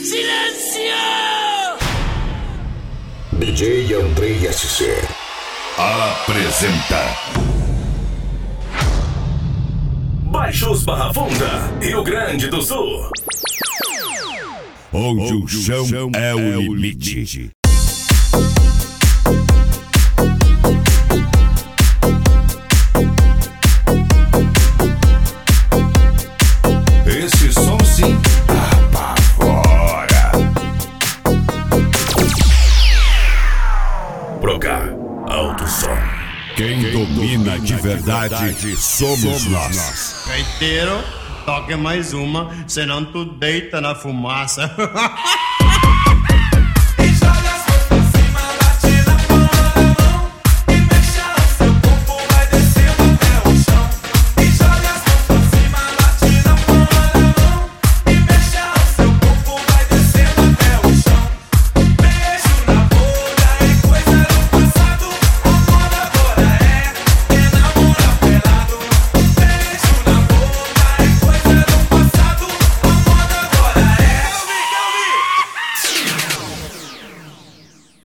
Silêncio! DJ Andrei SC apresenta Baixos Barra Funda, Rio Grande do Sul, onde o chão é o limite. Esse som sim apavora. Procar Alto Som. Quem domina de verdade somos nós. Gaiteiro, toque mais uma, senão tu deita na fumaça.